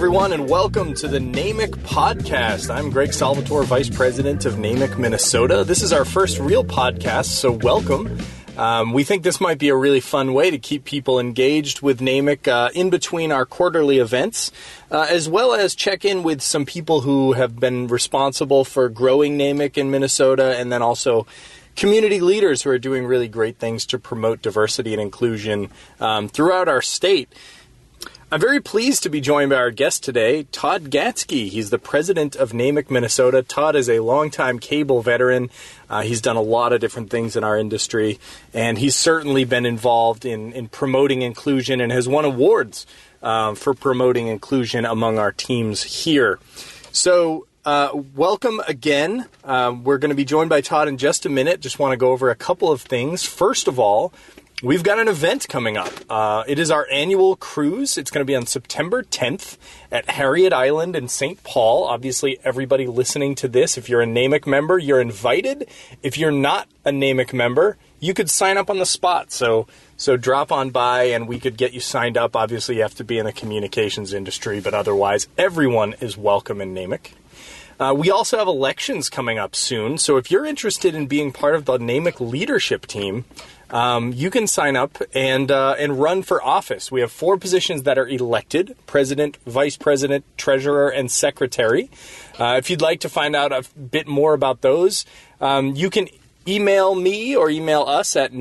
everyone, and welcome to the NAMIC podcast. I'm Greg Salvatore, Vice President of NAMIC Minnesota. This is our first real podcast, so welcome. We think this might be a really fun way to keep people engaged with NAMIC in between our quarterly events, as well as check in with some people who have been responsible for growing NAMIC in Minnesota, and then also community leaders who are doing really great things to promote diversity and inclusion throughout our state. I'm very pleased to be joined by our guest today, Todd Gatzke. He's the president of NAMIC Minnesota. Todd is a longtime cable veteran. He's done a lot of different things in our industry, and he's certainly been involved in promoting inclusion and has won awards for promoting inclusion among our teams here. So welcome again. We're going to be joined by Todd in just a minute. Just want to go over a couple of things. First of all, we've got an event coming up. It is our annual cruise. It's going to be on September 10th at Harriet Island in St. Paul. Obviously, everybody listening to this, if you're a NAMIC member, you're invited. If you're not a NAMIC member, you could sign up on the spot. So drop on by and we could get you signed up. Obviously, you have to be in the communications industry, but otherwise, everyone is welcome in NAMIC. We also have elections coming up soon. So if you're interested in being part of the NAMIC leadership team, you can sign up and run for office. We have 4 positions that are elected: president, vice president, treasurer, and secretary. If you'd like to find out a bit more about those, you can email me or email us at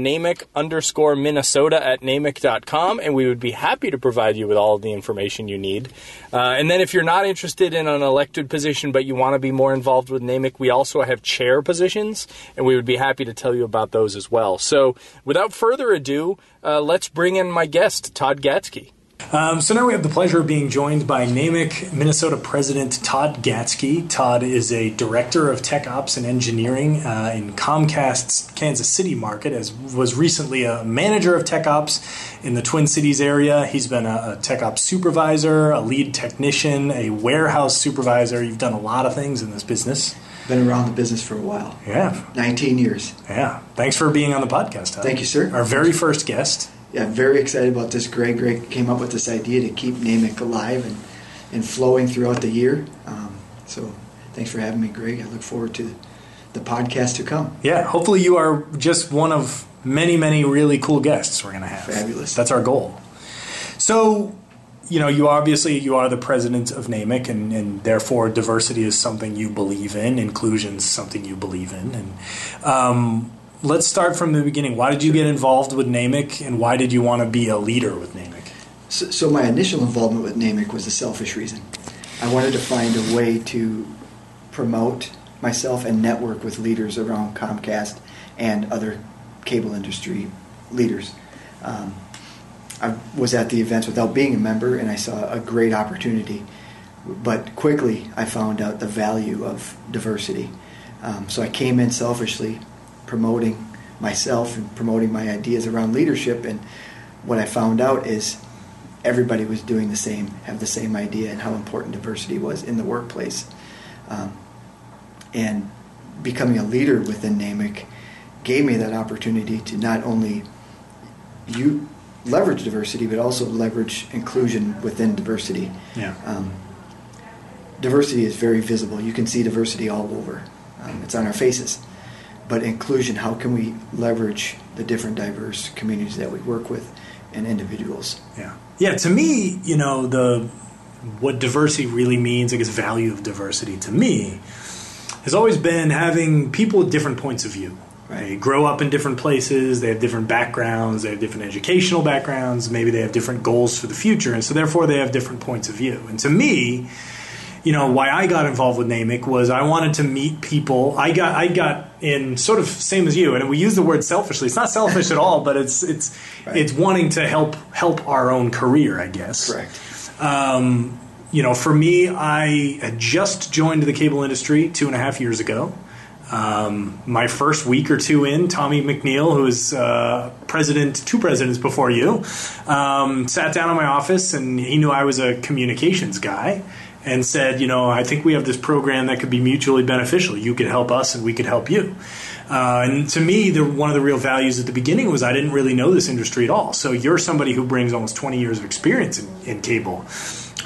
NAMIC_Minnesota@NAMIC.com, and we would be happy to provide you with all of the information you need. And then if you're not interested in an elected position but you want to be more involved with NAMIC, we also have chair positions, and we would be happy to tell you about those as well. So without further ado, let's bring in my guest, Todd Gatzke. So now we have the pleasure of being joined by NAMIC Minnesota President Todd Gatzke. Todd is a Director of Tech Ops and Engineering in Comcast's Kansas City market, as was recently a Manager of Tech Ops in the Twin Cities area. He's been a Tech Ops Supervisor, a Lead Technician, a Warehouse Supervisor. You've done a lot of things in this business. Been around the business for a while. Yeah. 19 years. Yeah. Thanks for being on the podcast, Todd. Thank you, sir. Our very first guest. Yeah, I'm very excited about this. Greg came up with this idea to keep NAMIC alive and flowing throughout the year. So thanks for having me, Greg. I look forward to the podcast to come. Yeah, hopefully you are just one of many, many really cool guests we're going to have. Fabulous. That's our goal. So, you are the president of NAMIC, and therefore diversity is something you believe in. Inclusion is something you believe in. And let's start from the beginning. Why did you get involved with NAMIC, and why did you want to be a leader with NAMIC? So my initial involvement with NAMIC was a selfish reason. I wanted to find a way to promote myself and network with leaders around Comcast and other cable industry leaders. I was at the events without being a member, and I saw a great opportunity. But quickly, I found out the value of diversity. So I came in selfishly, promoting myself and promoting my ideas around leadership, and what I found out is everybody was doing the same, have the same idea, and how important diversity was in the workplace. And becoming a leader within NAMIC gave me that opportunity to not only leverage diversity, but also leverage inclusion within diversity. Yeah. Diversity is very visible. You can see diversity all over. It's on our faces. But inclusion, how can we leverage the different diverse communities that we work with and individuals? Yeah. Yeah, to me, what diversity really means, I guess value of diversity to me, has always been having people with different points of view. Right? They grow up in different places, they have different backgrounds, they have different educational backgrounds, maybe they have different goals for the future, and so therefore they have different points of view. And to me, why I got involved with NAMIC was I wanted to meet people. I got in sort of same as you, and we use the word selfishly. It's not selfish at all, but it's right. It's wanting to help our own career, I guess. Correct. For me, I had just joined the cable industry 2.5 years ago. My first week or two in, Tommy McNeil, who was two presidents before you, sat down in my office, and he knew I was a communications guy, and said, I think we have this program that could be mutually beneficial. You could help us and we could help you. And to me, one of the real values at the beginning was I didn't really know this industry at all. So you're somebody who brings almost 20 years of experience in cable.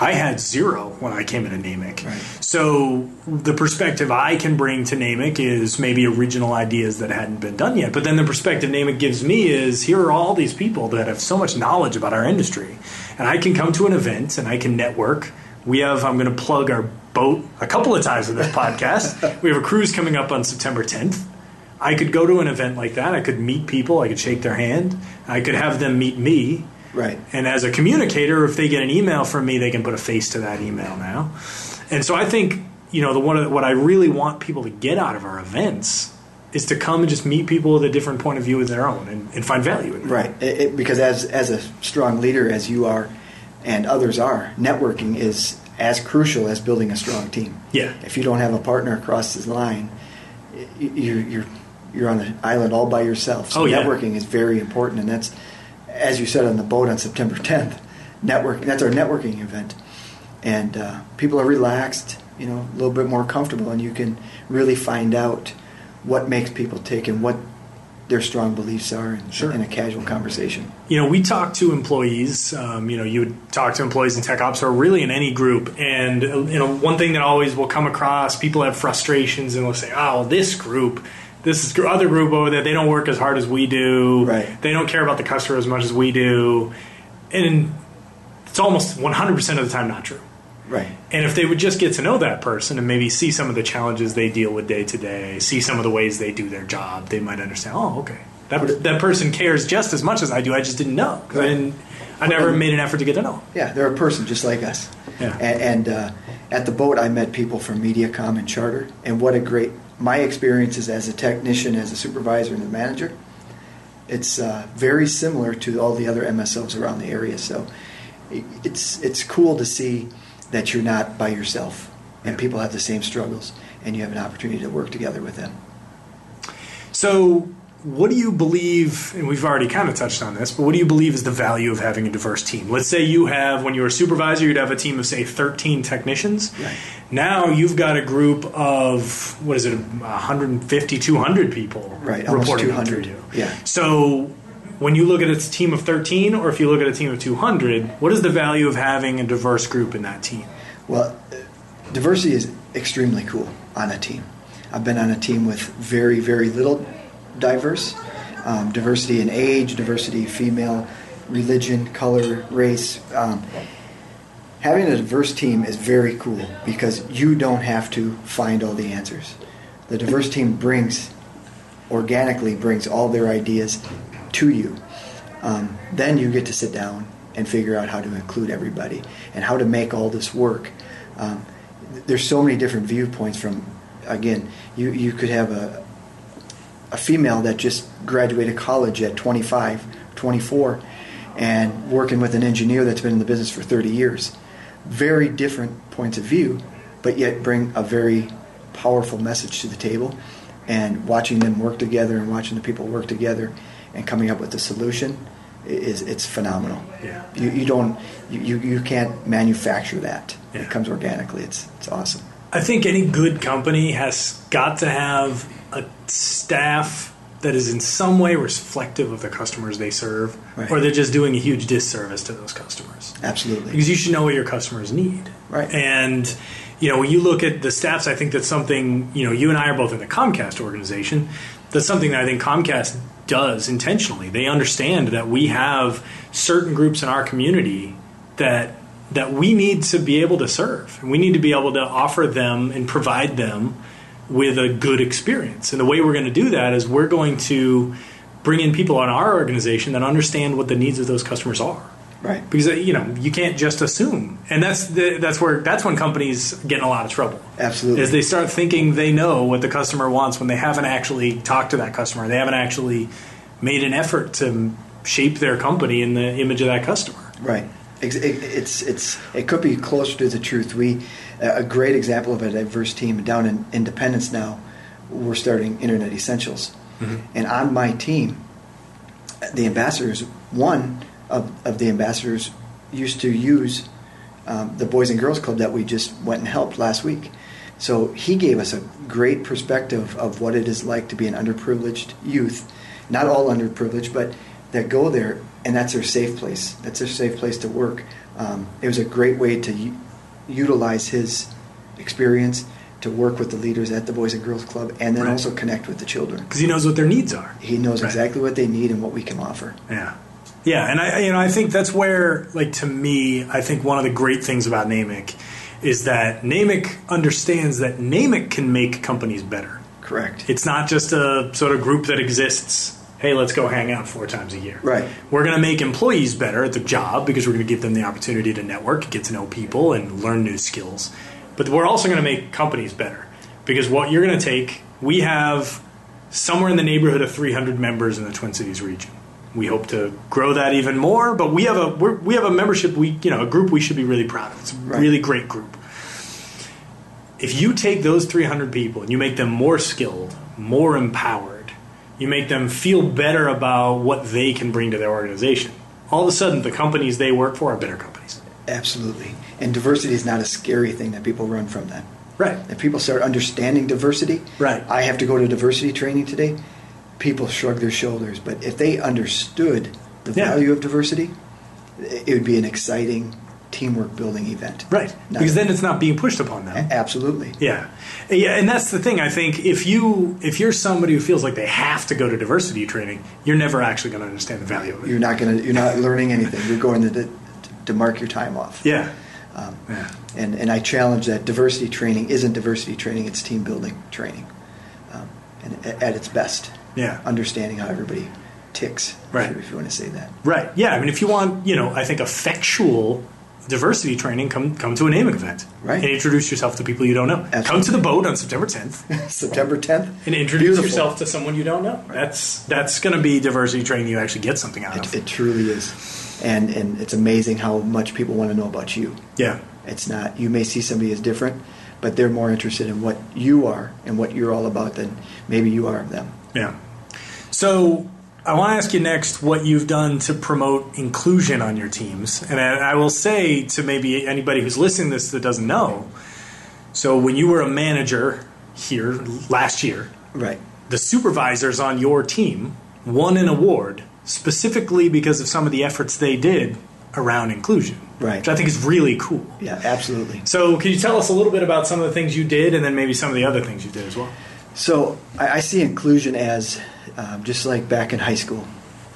I had zero when I came into NAMIC. Right. So the perspective I can bring to NAMIC is maybe original ideas that hadn't been done yet. But then the perspective NAMIC gives me is, here are all these people that have so much knowledge about our industry. And I can come to an event and I can network. I'm going to plug our boat a couple of times in this podcast. We have a cruise coming up on September 10th. I could go to an event like that. I could meet people. I could shake their hand. I could have them meet me. Right. And as a communicator, if they get an email from me, they can put a face to that email now. And so I think, what I really want people to get out of our events is to come and just meet people with a different point of view of their own and find value in that. Right. Because as a strong leader, as you are and others are, networking is as crucial as building a strong team. Yeah. If you don't have a partner across the line, you're on an island all by yourself. So networking is very important, and that's, as you said on the boat on September 10th, networking. That's our networking event, and people are relaxed, a little bit more comfortable, and you can really find out what makes people tick and what their strong beliefs are in a casual conversation. We talk to employees. You would talk to employees in tech ops or really in any group, and one thing that always will come across, people have frustrations and they'll say, "Oh, this other group over there, they don't work as hard as we do. Right. They don't care about the customer as much as we do." And it's almost 100% of the time not true. Right. And if they would just get to know that person and maybe see some of the challenges they deal with day to day, see some of the ways they do their job, they might understand, oh, okay, that person cares just as much as I do. I just didn't know. Right. I never made an effort to get to know them. Yeah, they're a person just like us. Yeah. And at the boat, I met people from MediaCom and Charter, and my experiences as a technician, as a supervisor, and a manager, it's very similar to all the other MSOs around the area. So it's cool to see that you're not by yourself, and people have the same struggles, and you have an opportunity to work together with them. So what do you believe, and we've already kind of touched on this, but what do you believe is the value of having a diverse team? Let's say when you were a supervisor, you'd have a team of, say, 13 technicians. Right. Now you've got a group of, 150, 200 people right, reporting almost 200. to you. Yeah. So when you look at a team of 13 or if you look at a team of 200, what is the value of having a diverse group in that team? Well, diversity is extremely cool on a team. I've been on a team with very, very little diverse. Diversity in age, diversity female, religion, color, race. Having a diverse team is very cool because you don't have to find all the answers. The diverse team organically brings all their ideas to you. Then you get to sit down and figure out how to include everybody and how to make all this work. There's so many different viewpoints from, again, you could have a female that just graduated college at 25, 24, and working with an engineer that's been in the business for 30 years. Very different points of view, but yet bring a very powerful message to the table. And watching them work together and watching the people work together and coming up with a solution it's phenomenal. Yeah. You can't manufacture that. Yeah. It comes organically. It's awesome. I think any good company has got to have a staff that is in some way reflective of the customers they serve, right. or they're just doing a huge disservice to those customers. Absolutely. Because you should know what your customers need. Right. And, when you look at the stats, I think that's something, you and I are both in the Comcast organization. That's something that I think Comcast does intentionally. They understand that we have certain groups in our community that we need to be able to serve. And we need to be able to offer them and provide them with a good experience. And the way we're going to do that is we're going to bring in people on our organization that understand what the needs of those customers are. Right. Because you can't just assume. And that's when companies get in a lot of trouble. Absolutely. As they start thinking they know what the customer wants when they haven't actually talked to that customer. They haven't actually made an effort to shape their company in the image of that customer. Right. It could be closer to the truth. A great example of a diverse team down in Independence now, we're starting Internet Essentials. Mm-hmm. And on my team, the ambassadors, one of the ambassadors used to use the Boys and Girls Club that we just went and helped last week. So he gave us a great perspective of what it is like to be an underprivileged youth. Not all underprivileged, but that go there, and that's their safe place. That's their safe place to work. It was a great way to utilize his experience to work with the leaders at the Boys and Girls Club, and then also connect with the children. Because he knows what their needs are. He knows exactly what they need and what we can offer. Yeah. Yeah, and I think that's where, like, to me, I think one of the great things about NAMIC is that NAMIC understands that NAMIC can make companies better. Correct. It's not just a sort of group that exists, hey, let's go hang out 4 times a year. Right. We're going to make employees better at their job because we're going to give them the opportunity to network, get to know people, and learn new skills. But we're also going to make companies better because what you're going to take, we have somewhere in the neighborhood of 300 members in the Twin Cities region. We hope to grow that even more, but we have a membership, a group we should be really proud of. It's a really great group. If you take those 300 people and you make them more skilled, more empowered, you make them feel better about what they can bring to their organization, all of a sudden the companies they work for are better companies. Absolutely. And diversity is not a scary thing that people run from that. Right. If people start understanding diversity, I have to go to diversity training today, people shrug their shoulders. But if they understood the value of diversity, it would be an exciting teamwork building event. Right. Because then it's not being pushed upon them. Absolutely. Yeah. Yeah, and that's the thing. I think if you're somebody who feels like they have to go to diversity training, you're never actually going to understand the value of it. You're not learning anything. You're going to mark your time off. Yeah. And I challenge that diversity training isn't diversity training, it's team building training. And at its best. Yeah. Understanding how everybody ticks, if you want to say that. Right. Yeah. I mean, if you want, I think effectual diversity training, come to a NAMIC event. Right. And introduce yourself to people you don't know. Absolutely. Come to the boat on September 10th. September 10th. And introduce yourself to someone you don't know. That's going to be diversity training you actually get something out of. It truly is. And it's amazing how much people want to know about you. Yeah. It's not, you may see somebody as different, but they're more interested in what you are and what you're all about than maybe you are of them. Yeah. So I want to ask you next what you've done to promote inclusion on your teams. And I will say to maybe anybody who's listening to this that doesn't know, so when you were a manager here last year, the supervisors on your team won an award specifically because of some of the efforts they did around inclusion, which I think is really cool. Yeah, absolutely. So can you tell us a little bit about some of the things you did and then maybe some of the other things you did as well? So I see inclusion as just like back in high school.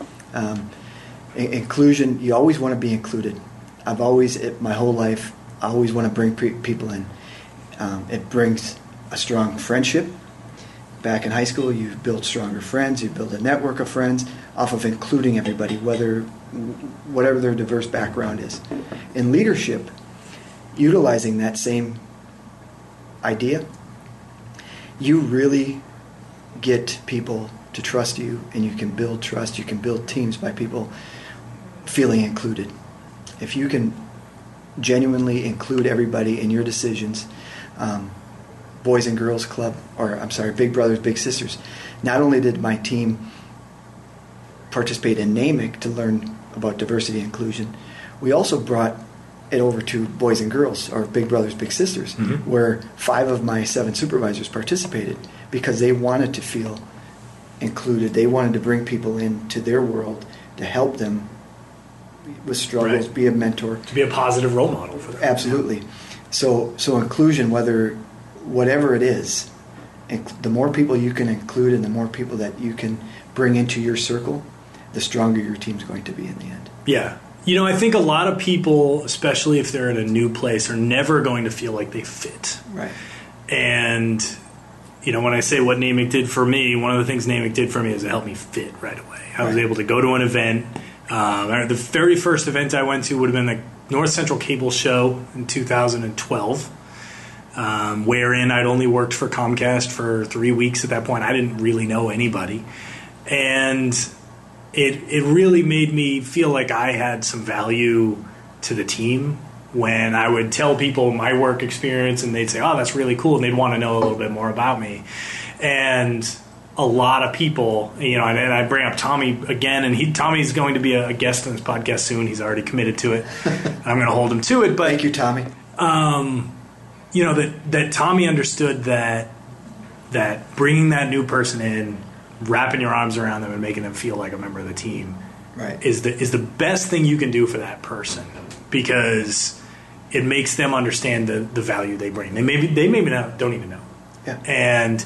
Inclusion, you always want to be included. I've always, my whole life, I always want to bring people in. It brings a strong friendship. Back in high school, you build stronger friends. You build a network of friends off of including everybody, whatever their diverse background is. In leadership, utilizing that same idea, you really get people to trust you, and you can build trust. You can build teams by people feeling included. If you can genuinely include everybody in your decisions, Boys and Girls Club, Big Brothers, Big Sisters, not only did my team participate in NAMIC to learn about diversity and inclusion, we also brought it over to Boys and Girls, or Big Brothers, Big Sisters, where 5 of my 7 supervisors participated because they wanted to feel included. They wanted to bring people into their world to help them with struggles, be a mentor. To be a positive role model for them. Absolutely. So inclusion, whatever it is, the more people you can include and the more people that you can bring into your circle, the stronger your team's going to be in the end. Yeah. I think a lot of people, especially if they're in a new place, are never going to feel like they fit. Right. And, when I say what NAMIC did for me, one of the things NAMIC did for me is it helped me fit right away. I was able to go to an event. The very first event I went to would have been the North Central Cable Show in 2012, wherein I'd only worked for Comcast for 3 weeks at that point. I didn't really know anybody. And it really made me feel like I had some value to the team when I would tell people my work experience, and they'd say, oh, that's really cool, and they'd want to know a little bit more about me. And a lot of people, and I bring up Tommy again, and Tommy's going to be a guest on this podcast soon. He's already committed to it. I'm going to hold him to it. But thank you, Tommy. That Tommy understood that bringing that new person in, wrapping your arms around them and making them feel like a member of the team right. is the best thing you can do for that person, because it makes them understand the value they bring. They maybe don't even know. Yeah. And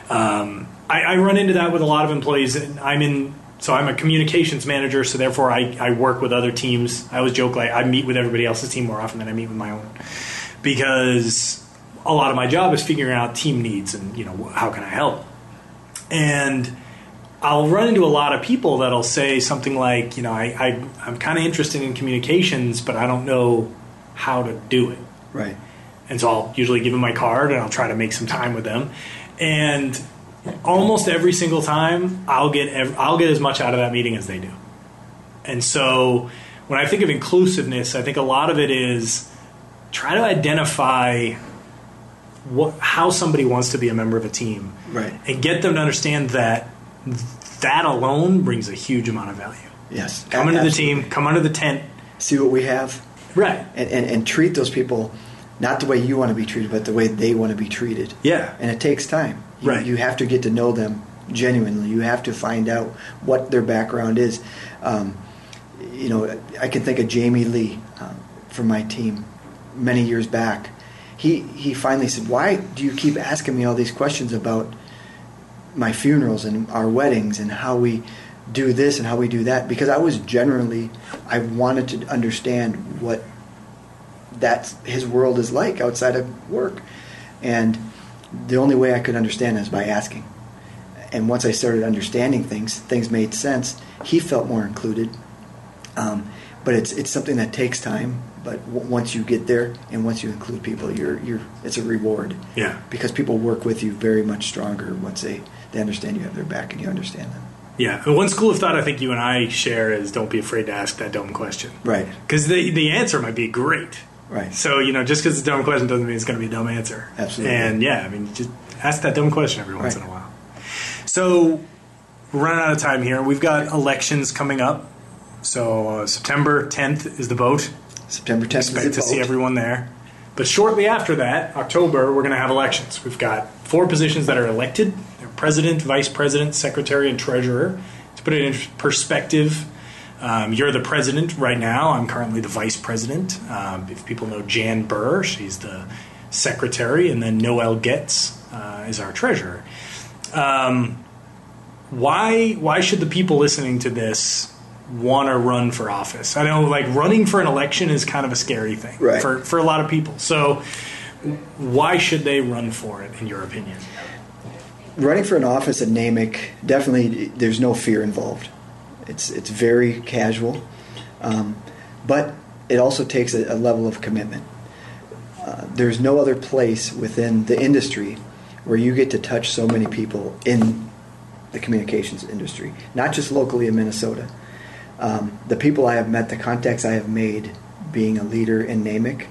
I run into that with a lot of employees. And I'm a communications manager, so therefore I work with other teams. I always joke, like, I meet with everybody else's team more often than I meet with my own, because a lot of my job is figuring out team needs and, how can I help? And I'll run into a lot of people that'll say something like, I'm kind of interested in communications, but I don't know how to do it. Right. And so I'll usually give them my card and I'll try to make some time with them. And almost every single time I'll get as much out of that meeting as they do. And so when I think of inclusiveness, I think a lot of it is try to identify how somebody wants to be a member of a team, right, and get them to understand that alone brings a huge amount of value. Yes. Come into the team, come under the tent. See what we have. Right. And treat those people not the way you want to be treated, but the way they want to be treated. Yeah. And it takes time. Right. You have to get to know them genuinely. You have to find out what their background is. I can think of Jamie Lee from my team many years back. He finally said, "Why do you keep asking me all these questions about my funerals and our weddings and how we do this and how we do that?" Because I wanted to understand what his world is like outside of work. And the only way I could understand is by asking. And once I started understanding things made sense. He felt more included. But it's something that takes time. But once you get there and once you include people, it's a reward. Yeah. Because people work with you very much stronger once they understand you have their back and you understand them. Yeah. And one school of thought I think you and I share is don't be afraid to ask that dumb question. Right. Because the answer might be great. Right. So, just because it's a dumb question doesn't mean it's going to be a dumb answer. Absolutely. And, just ask that dumb question every once in a while. So, we're running out of time here. We've got elections coming up. So, September 10th is the vote. September 10th Expect is the to see vote. everyone there. But shortly after that, October, we're going to have elections. We've got 4 positions that are elected. They're president, vice president, secretary, and treasurer. To put it in perspective, you're the president right now. I'm currently the vice president. If people know Jan Burr, she's the secretary, and then Noel Getz is our treasurer. Why should the people listening to this want to run for office? I know, running for an election is kind of a scary thing, right, for a lot of people. So why should they run for it, in your opinion? Running for an office at NAMIC, definitely there's no fear involved. It's very casual, but it also takes a level of commitment. There's no other place within the industry where you get to touch so many people in the communications industry, not just locally in Minnesota. The people I have met, the contacts I have made being a leader in NAMIC,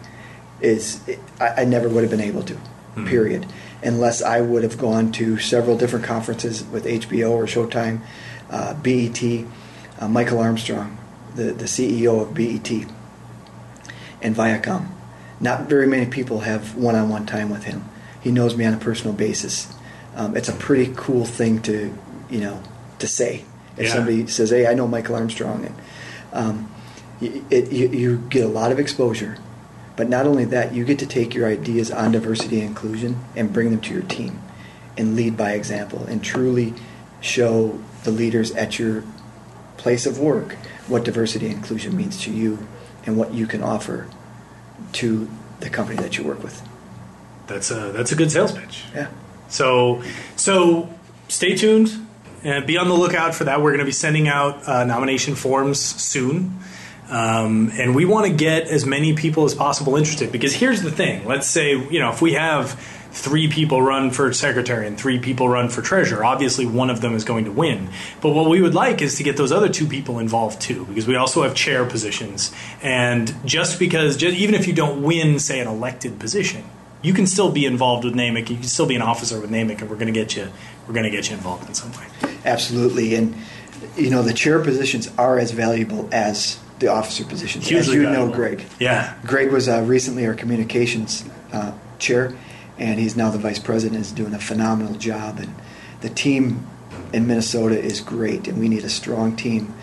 I never would have been able to, period, unless I would have gone to several different conferences with HBO or Showtime, BET, Michael Armstrong, the CEO of BET, and Viacom. Not very many people have one-on-one time with him. He knows me on a personal basis. It's a pretty cool thing to say. If somebody says, "Hey, I know Michael Armstrong," and you get a lot of exposure. But not only that, you get to take your ideas on diversity and inclusion and bring them to your team and lead by example and truly show the leaders at your place of work what diversity and inclusion means to you and what you can offer to the company that you work with. That's a good sales pitch. Yeah. So stay tuned and be on the lookout for that. We're going to be sending out nomination forms soon. And we want to get as many people as possible interested, because here's the thing. Let's say, if we have 3 people run for secretary and 3 people run for treasurer, obviously one of them is going to win. But what we would like is to get those other 2 people involved too, because we also have chair positions. And even if you don't win, say, an elected position, you can still be involved with NAMIC. You can still be an officer with NAMIC, and we're going to get you involved in some way. Absolutely. And the chair positions are as valuable as the officer positions. Hugely as you valuable. know, Greg. Yeah. Greg was recently our communications chair, and he's now the vice president. Is doing a phenomenal job, and the team in Minnesota is great, and we need a strong team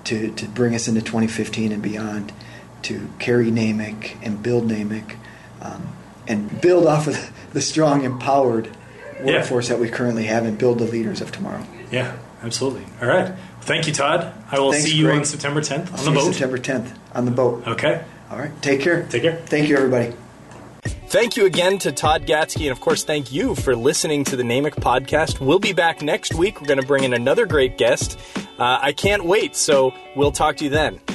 to bring us into 2015 and beyond, to carry NAMIC and build NAMIC, and build off of the strong, empowered workforce that we currently have, and build the leaders of tomorrow. Yeah, absolutely. All right. Well, thank you, Todd. I will see you on September 10th on the boat. September 10th on the boat. Okay. All right. Take care. Take care. Thank you, everybody. Thank you again to Todd Gatzke, and of course, thank you for listening to the NAMIC podcast. We'll be back next week. We're going to bring in another great guest. I can't wait, so we'll talk to you then.